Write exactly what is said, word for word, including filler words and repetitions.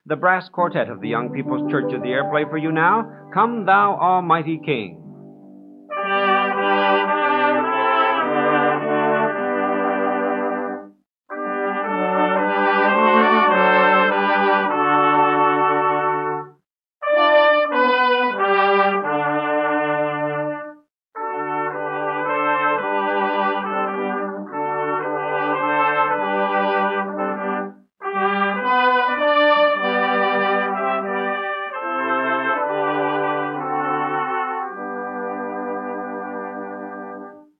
The brass quartet of the Young People's Church of the Air play for you now, Come Thou Almighty King.